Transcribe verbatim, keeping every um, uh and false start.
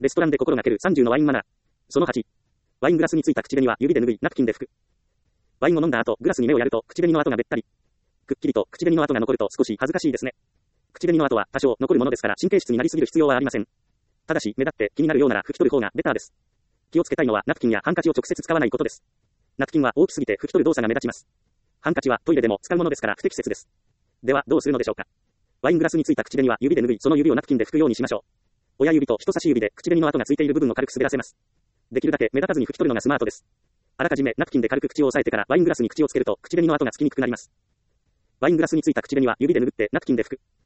レストランで心がけるさんじゅうのワインマナー。そのはち。ワイングラスについた口紅は指で拭い、ナプキンで拭く。ワインを飲んだ後、グラスに目をやると、口紅の跡がべったり。くっきりと口紅の跡が残ると少し恥ずかしいですね。口紅の跡は多少残るものですから神経質になりすぎる必要はありません。ただし、目立って気になるようなら拭き取る方がベターです。気をつけたいのはナプキンやハンカチを直接使わないことです。ナプキンは大きすぎて拭き取る動作が目立ちます。ハンカチはトイレでも使うものですから不適切です。では、どうするのでしょうか。ワイングラスについた口紅は指で拭い、その指をナプキンで拭くようにしましょう。親指と人差し指で口紅の跡がついている部分を軽く滑らせます。できるだけ目立たずに拭き取るのがスマートです。あらかじめナプキンで軽く口を押さえてからワイングラスに口をつけると口紅の跡がつきにくくなります。ワイングラスについた口紅は指で拭ってナプキンで拭く。